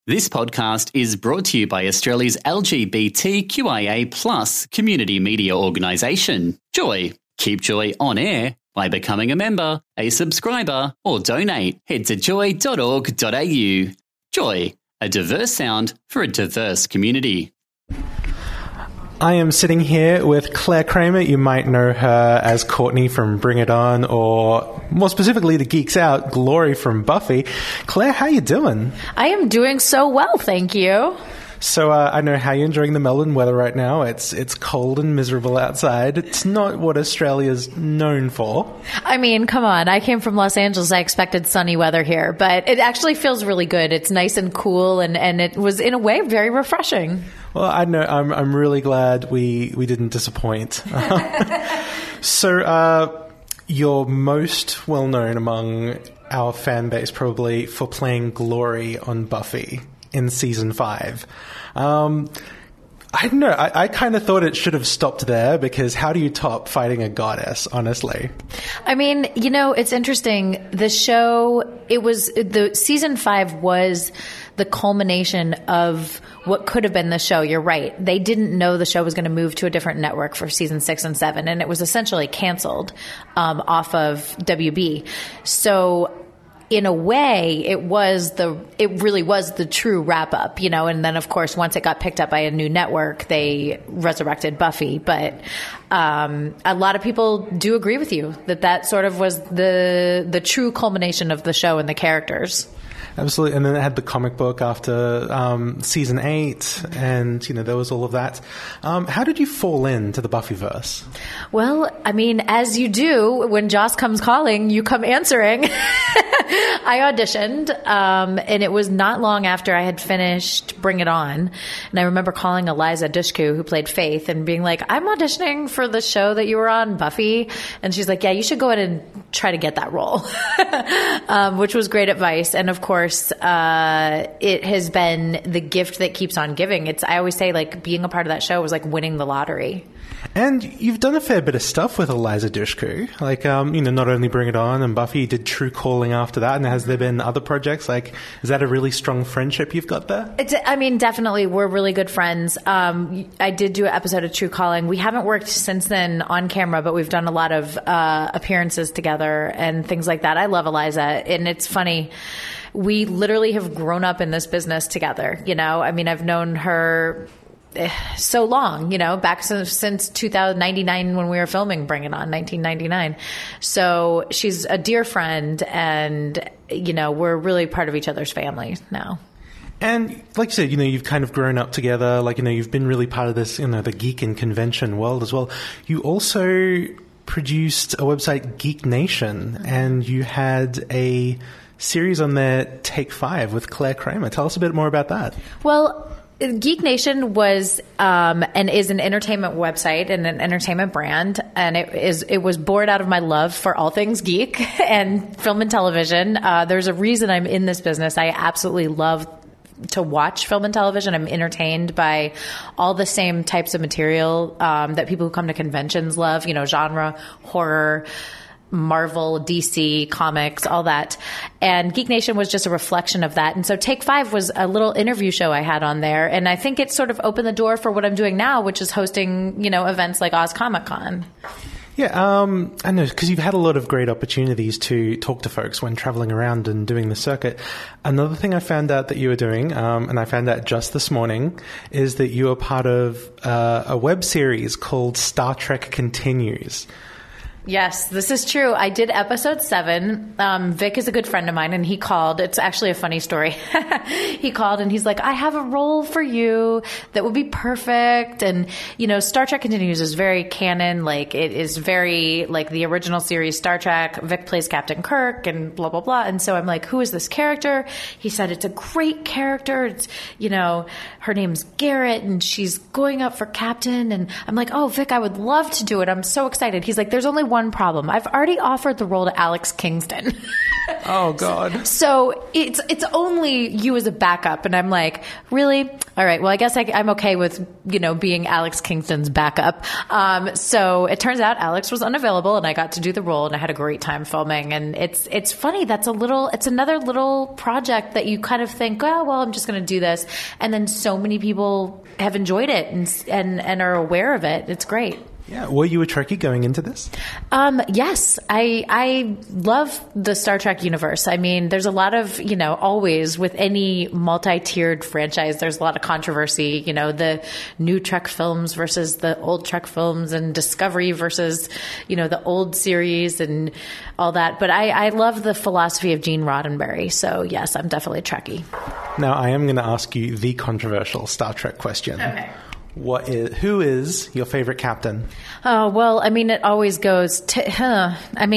This podcast is brought to you by Australia's LGBTQIA+ community media organisation, Joy. Keep Joy on air by becoming a member, a subscriber, or donate. Head to joy.org.au. Joy, a diverse sound for a diverse community. I am sitting here with Claire Kramer. You might know her as Courtney from Bring It On, or more specifically, the Geeks Out, Glory from Buffy. Claire, how you doing? I am doing so well, thank you. So I know how you're enjoying the Melbourne weather right now. It's cold and miserable outside. It's not what Australia's known for. I mean, come on. I came from Los Angeles. I expected sunny weather here, but it actually feels really good. It's nice and cool, and it was, in a way, very refreshing. Well, I know. I'm really glad we didn't disappoint. So you're most well known among our fan base probably for playing Glory on Buffy in season 5. I don't know. I kind of thought it should have stopped there, because how do you top fighting a goddess, honestly? I mean, it's interesting. The show, the season 5 was the culmination of what could have been the show. You're right. They didn't know the show was going to move to a different network for season 6 and 7, and it was essentially canceled off of WB. So in a way, it really was the true wrap up, and then of course, once it got picked up by a new network, they resurrected Buffy. But a lot of people do agree with you that sort of was the true culmination of the show and the characters. Absolutely. And then it had the comic book after season 8, and, there was all of that. How did you fall into the Buffyverse? Well, I mean, as you do, when Joss comes calling, you come answering. I auditioned, and it was not long after I had finished Bring It On. And I remember calling Eliza Dushku, who played Faith, and being like, I'm auditioning for the show that you were on, Buffy. And she's like, yeah, you should go ahead and try to get that role, which was great advice. And of course, it has been the gift that keeps on giving. I always say, like, being a part of that show was like winning the lottery. And you've done a fair bit of stuff with Eliza Dushku. Like, not only Bring It On and Buffy, you did True Calling after that. And has there been other projects? Like, is that a really strong friendship you've got there? Definitely. We're really good friends. I did do an episode of True Calling. We haven't worked since then on camera, but we've done a lot of appearances together and things like that. I love Eliza. And it's funny. We literally have grown up in this business together. I mean, I've known her so long, back since 2099 when we were filming Bring It On, 1999. So she's a dear friend, and, we're really part of each other's family now. And like you said, you've kind of grown up together. Like, you've been really part of this, the geek and convention world as well. You also produced a website, Geek Nation, and you had a series on there, Take 5, with Claire Kramer. Tell us a bit more about that. Well, Geek Nation was and is an entertainment website and an entertainment brand, and it was born out of my love for all things geek and film and television. There's a reason I'm in this business. I absolutely love to watch film and television. I'm entertained by all the same types of material that people who come to conventions love. Genre, horror, Marvel, DC, comics, all that. And Geek Nation was just a reflection of that. And so Take 5 was a little interview show I had on there. And I think it sort of opened the door for what I'm doing now, which is hosting, events like Oz Comic Con. Yeah, I know, because you've had a lot of great opportunities to talk to folks when traveling around and doing the circuit. Another thing I found out that you were doing, and I found out just this morning, is that you are part of a web series called Star Trek Continues. Yes, this is true. I did episode 7. Vic is a good friend of mine, and he called. It's actually a funny story. He called and he's like, I have a role for you that would be perfect. And, Star Trek Continues is very canon. Like, it is very like the original series Star Trek. Vic plays Captain Kirk and blah, blah, blah. And so I'm like, who is this character? He said, it's a great character. It's, her name's Garrett and she's going up for captain. And I'm like, oh, Vic, I would love to do it. I'm so excited. He's like, there's only one problem. I've already offered the role to Alex Kingston. Oh, God. So it's only you as a backup. And I'm like, really? All right. Well, I guess I'm okay with, being Alex Kingston's backup. So it turns out Alex was unavailable and I got to do the role and I had a great time filming. And it's funny. It's another little project that you kind of think, oh, well, I'm just going to do this. And then so many people have enjoyed it and are aware of it. It's great. Yeah. Were you a Trekkie going into this? Yes. I love the Star Trek universe. I mean, there's a lot of, always with any multi-tiered franchise, there's a lot of controversy, the new Trek films versus the old Trek films and Discovery versus, the old series and all that. But I love the philosophy of Gene Roddenberry. So yes, I'm definitely a Trekkie. Now, I am going to ask you the controversial Star Trek question. Okay. Who is your favorite captain? Oh, well, I mean, it always goes to,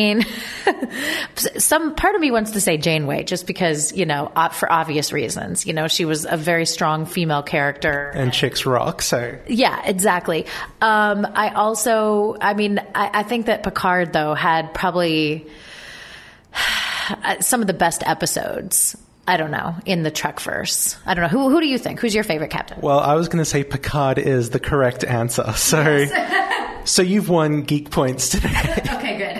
some part of me wants to say Janeway just because, for obvious reasons. She was a very strong female character. And chicks rock, so. Yeah, exactly. I think that Picard, though, had probably some of the best episodes. I don't know, in the Trekverse. I don't know. Who do you think? Who's your favorite captain? Well, I was going to say Picard is the correct answer. So, yes. So you've won geek points today. Okay, good.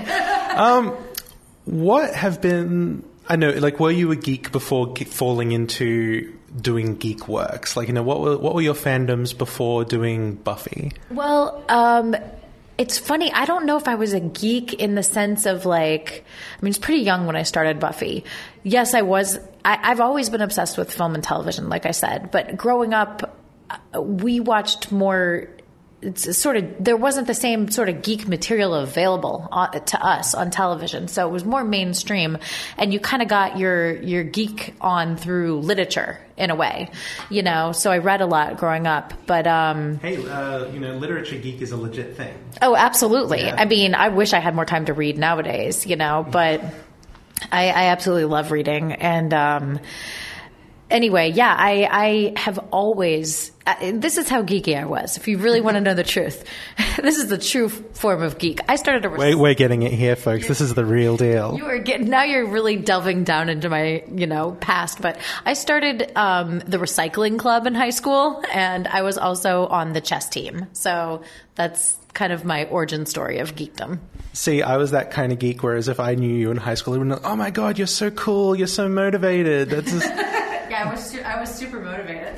What have been, were you a geek before falling into doing geek works? What were your fandoms before doing Buffy? Well, it's funny. I don't know if I was a geek in the sense of it's pretty young when I started Buffy. Yes, I was. I've always been obsessed with film and television, like I said. But growing up, we watched more. There wasn't the same sort of geek material available to us on television. So it was more mainstream. And you kind of got your geek on through literature in a way, So I read a lot growing up. But hey, literature geek is a legit thing. Oh, absolutely. Yeah. I mean, I wish I had more time to read nowadays, but I absolutely love reading. And anyway, yeah, I have always... this is how geeky I was. If you really want to know the truth, this is the true form of geek. I started We're getting it here, folks. This is the real deal. Now you're really delving down into my, past. But I started the recycling club in high school, and I was also on the chess team. So that's kind of my origin story of geekdom. See, I was that kind of geek, whereas if I knew you in high school, I would be like, oh my God, you're so cool, you're so motivated. That's just... Yeah, I was super motivated.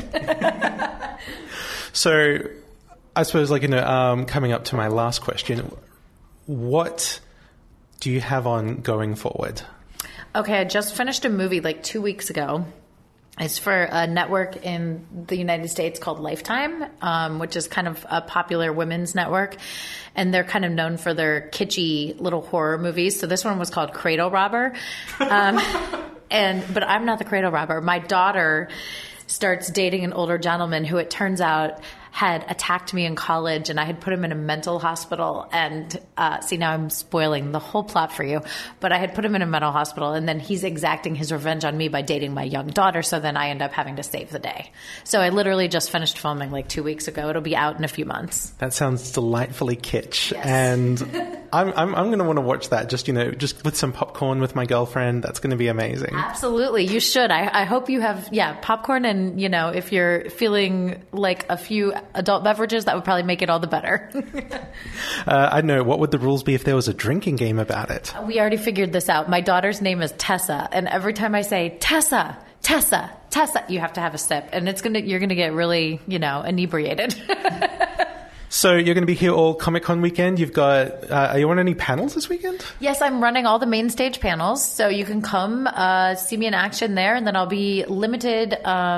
So, I suppose, coming up to my last question, what do you have on going forward? Okay, I just finished a movie 2 weeks ago. It's for a network in the United States called Lifetime, which is kind of a popular women's network. And they're kind of known for their kitschy little horror movies. So this one was called Cradle Robber. But I'm not the cradle robber. My daughter starts dating an older gentleman who it turns out had attacked me in college, and I had put him in a mental hospital. And see, now I'm spoiling the whole plot for you. But I had put him in a mental hospital, and then he's exacting his revenge on me by dating my young daughter. So then I end up having to save the day. So I literally just finished filming 2 weeks ago. It'll be out in a few months. That sounds delightfully kitsch, yes. And I'm going to want to watch that. Just with some popcorn with my girlfriend. That's going to be amazing. Absolutely, you should. I hope you have popcorn, and if you're feeling like a few adult beverages, that would probably make it all the better. I don't know, what would the rules be if there was a drinking game about it? We already figured this out. My daughter's name is Tessa, and every time I say Tessa, Tessa, Tessa, you have to have a sip, and you're gonna get really inebriated. So you're going to be here all Comic-Con weekend. You've got, are you on any panels this weekend? Yes, I'm running all the main stage panels, so you can come see me in action there, and then I'll be limited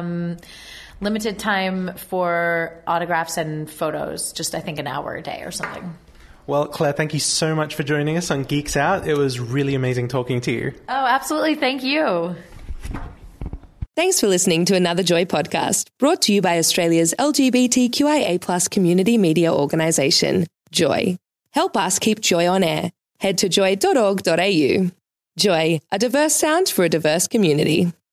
time for autographs and photos, just I think an hour a day or something. Well, Claire, thank you so much for joining us on Geeks Out. It was really amazing talking to you. Oh, absolutely. Thank you. Thanks for listening to another Joy podcast, brought to you by Australia's LGBTQIA+ community media organisation, Joy. Help us keep Joy on air. Head to joy.org.au. Joy, a diverse sound for a diverse community.